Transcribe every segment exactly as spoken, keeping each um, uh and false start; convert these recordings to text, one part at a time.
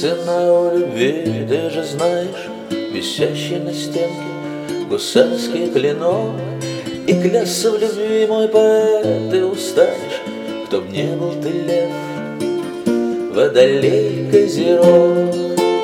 цена у любви, ты же знаешь, висящий на стенке гусарский клинок. И клясться в любви, мой поэт, ты устанешь, кто б не был ты лев, водолей, козерог.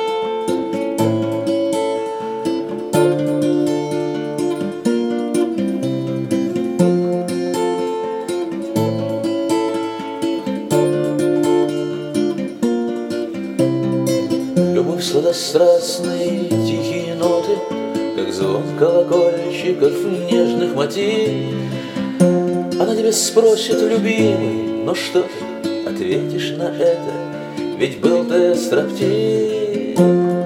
Любовь сладострастные тихие ноты, как звон колокольчиков нежных мотив. Она тебя спросит, любимый, ну что ты ответишь на это? Ведь был ты строптив.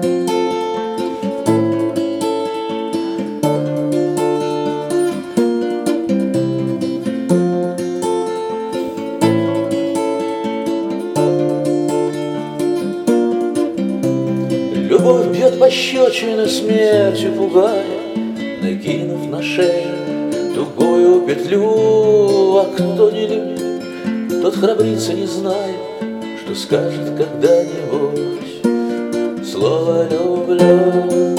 Любовь бьет пощечины, смертью пугая, накинув на шею тугую петлю. А кто не любит, тот храбрится, не зная, что скажет когда-нибудь слово «люблю».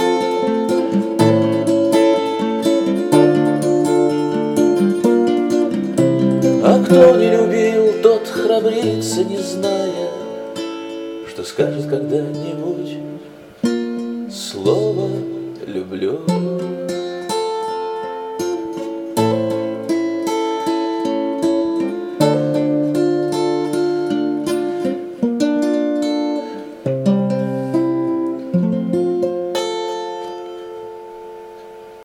А кто не любил, тот храбрится, не зная, что скажет когда-нибудь слово «люблю».